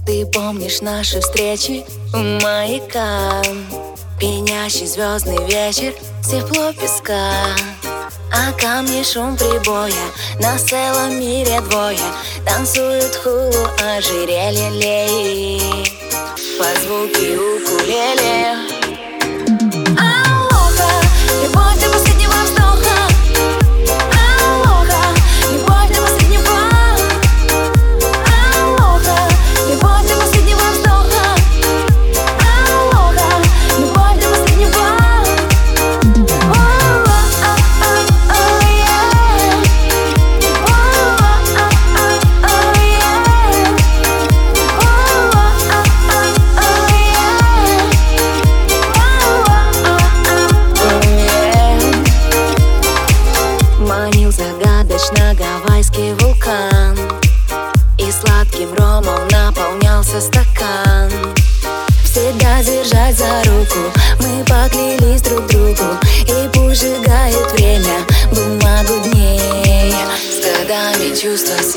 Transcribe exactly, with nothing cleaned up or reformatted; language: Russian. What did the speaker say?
Ты помнишь наши встречи у маяка? Пенящий звездный вечер, тепло песка, а камни шум прибоя. Нас в целом мире двое, танцуют хулу, ожерелье лей под звуки укулеле. Алоха, любовь до последнего вздоха. Алоха, любовь до последнего. Алоха, любовь до последнего вздоха. Алоха, любовь до последнего. Манил загадочно гавайский вулкан, и сладким ромом наполнялся стакан. Всегда держать за руку мы поклялись друг другу, и пусть сжигает время бумагу дней. С годами чувства